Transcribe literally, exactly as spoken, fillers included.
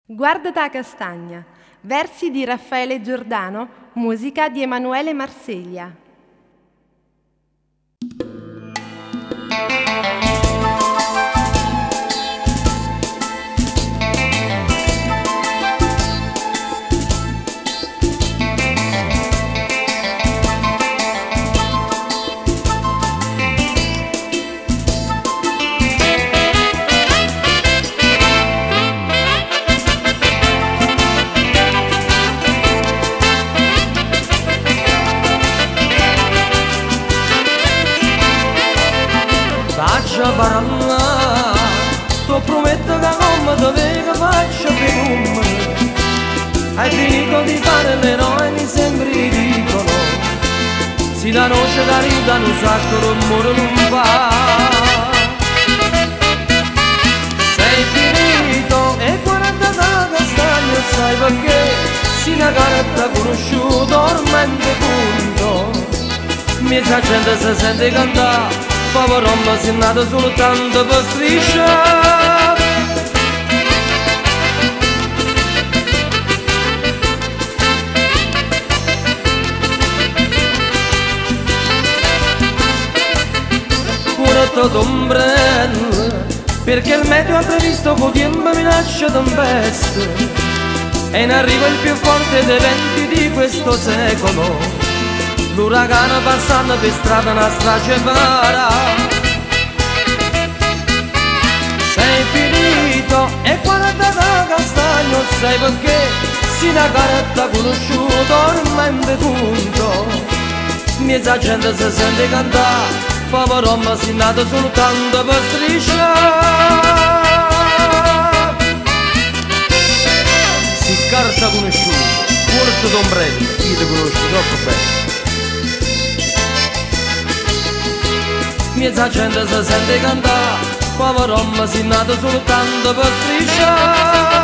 Guardata a castagna, versi di Raffaele Giordano, musica di Emanuele Marsiglia. Faccia parla, tu prometto che non ti vedo faccia più. Hai finito di fare l'eroe, mi sembri ridicolo. Si la noce d'aiuta, un sacco rumore non fa. Sei finito e quaranta da castagno, sai perché? Si una carta conosciuta, ormai punto. Miezza gente si sente cantare, povero uomo si è nato soltanto per strisciare. Pure tutto ombrello, perché il meteo ha previsto che il tempo minaccia tempeste e in arriva il più forte dei venti di questo secolo. L'uragano passando per strada una strage farà. Sei finito e quaranta da castagno, sai perché? Si una carta conosciuta ormai in punto. Miezza gente si sente cantare, povero uomo si è nato soltanto per strisciare. Si carta conosciuta, porto d'ombrello, io ti conosco troppo bene. Miezza gente si sente cantare, povero uomo si è nato soltanto per strisciare.